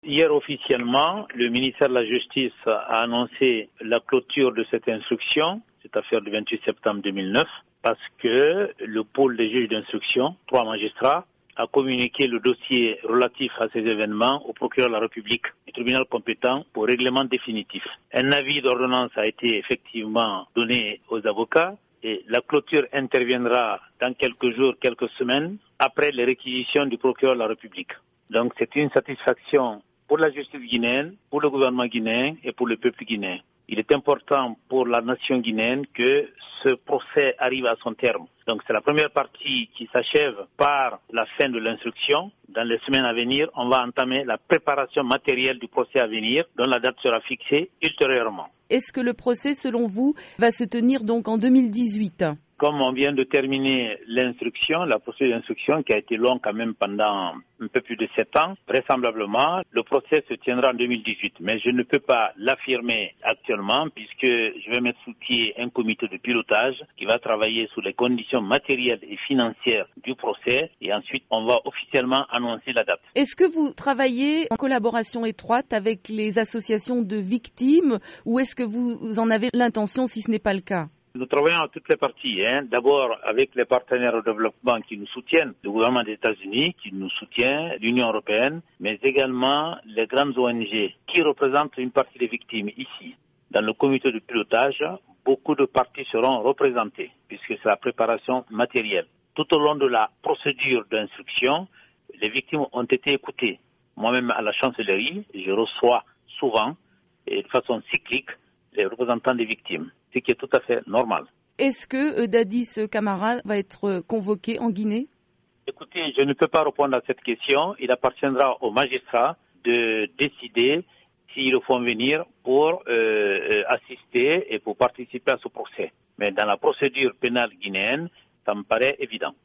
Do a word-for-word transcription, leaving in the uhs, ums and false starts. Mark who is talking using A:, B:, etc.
A: Hier, officiellement, le ministère de la Justice a annoncé la clôture de cette instruction, cette affaire du vingt-huit septembre deux mille neuf, parce que le pôle des juges d'instruction, trois magistrats, a communiqué le dossier relatif à ces événements au procureur de la République et tribunal compétent pour règlement définitif. Un avis d'ordonnance a été effectivement donné aux avocats et la clôture interviendra dans quelques jours, quelques semaines, après les réquisitions du procureur de la République. Donc c'est une satisfaction pour la justice guinéenne, pour le gouvernement guinéen et pour le peuple guinéen. Il est important pour la nation guinéenne que ce procès arrive à son terme. Donc c'est la première partie qui s'achève par la fin de l'instruction. Dans les semaines à venir, on va entamer la préparation matérielle du procès à venir, dont la date sera fixée ultérieurement.
B: Est-ce que le procès, selon vous, va se tenir donc en deux mille dix-huit ?
A: Comme on vient de terminer l'instruction, la procédure d'instruction qui a été longue quand même pendant un peu plus de sept ans, vraisemblablement, le procès se tiendra en deux mille dix-huit. Mais je ne peux pas l'affirmer actuellement puisque je vais mettre sous pied un comité de pilotage qui va travailler sur les conditions matérielles et financières du procès et ensuite on va officiellement annoncer la date.
B: Est-ce que vous travaillez en collaboration étroite avec les associations de victimes ou est-ce que vous en avez l'intention si ce n'est pas le cas ?
A: Nous travaillons à toutes les parties. Hein. D'abord avec les partenaires au développement qui nous soutiennent, le gouvernement des États-Unis qui nous soutient, l'Union européenne, mais également les grandes O N G qui représentent une partie des victimes ici. Dans le comité de pilotage, beaucoup de parties seront représentées puisque c'est la préparation matérielle. Tout au long de la procédure d'instruction, les victimes ont été écoutées. Moi-même à la chancellerie, je reçois souvent et de façon cyclique les représentants des victimes, ce qui est tout à fait normal.
B: Est-ce que Dadis Camara va être convoqué en Guinée ?
A: Écoutez, je ne peux pas répondre à cette question. Il appartiendra aux magistrats de décider s'ils le font venir pour euh, assister et pour participer à ce procès. Mais dans la procédure pénale guinéenne, ça me paraît évident.